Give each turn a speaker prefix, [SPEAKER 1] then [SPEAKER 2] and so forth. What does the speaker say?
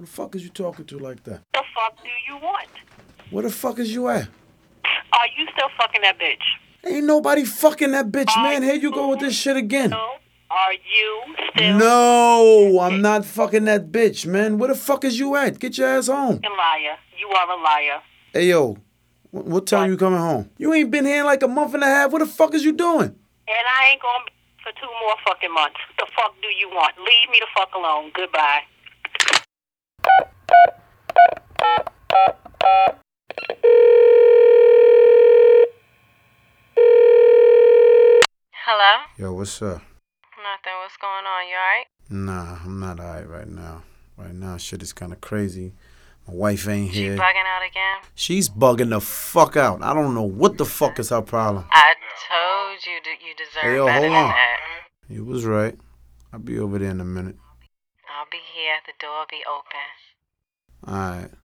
[SPEAKER 1] the fuck is you talking to like that?
[SPEAKER 2] The fuck do you want?
[SPEAKER 1] Where the fuck is you at?
[SPEAKER 2] Are you still fucking that bitch?
[SPEAKER 1] Ain't nobody fucking that bitch, man. Here you go with this shit again.
[SPEAKER 2] Are you still
[SPEAKER 1] No, I'm not fucking that bitch, man. Where the fuck is you at? Get your ass home.
[SPEAKER 2] a liar? You are a liar.
[SPEAKER 1] Hey, yo, what time you coming home? You ain't been here in like a month and a half. What the fuck is you doing?
[SPEAKER 2] And I ain't gonna be for 2 more fucking months. The fuck do you want? Leave me the fuck alone. Goodbye. Hello?
[SPEAKER 1] Yo, what's up?
[SPEAKER 2] Nothing. What's going on? You alright?
[SPEAKER 1] Nah, I'm not alright right now. Right now, shit is kind of crazy. My wife ain't
[SPEAKER 2] She
[SPEAKER 1] here.
[SPEAKER 2] bugging out again?
[SPEAKER 1] She's bugging the fuck out. I don't know what the fuck is her problem.
[SPEAKER 2] I told you that you deserve
[SPEAKER 1] Hey, yo,
[SPEAKER 2] better
[SPEAKER 1] hold
[SPEAKER 2] than
[SPEAKER 1] on.
[SPEAKER 2] that.
[SPEAKER 1] You was right. I'll be over there in a minute.
[SPEAKER 2] I'll be here. The door will be open.
[SPEAKER 1] Alright.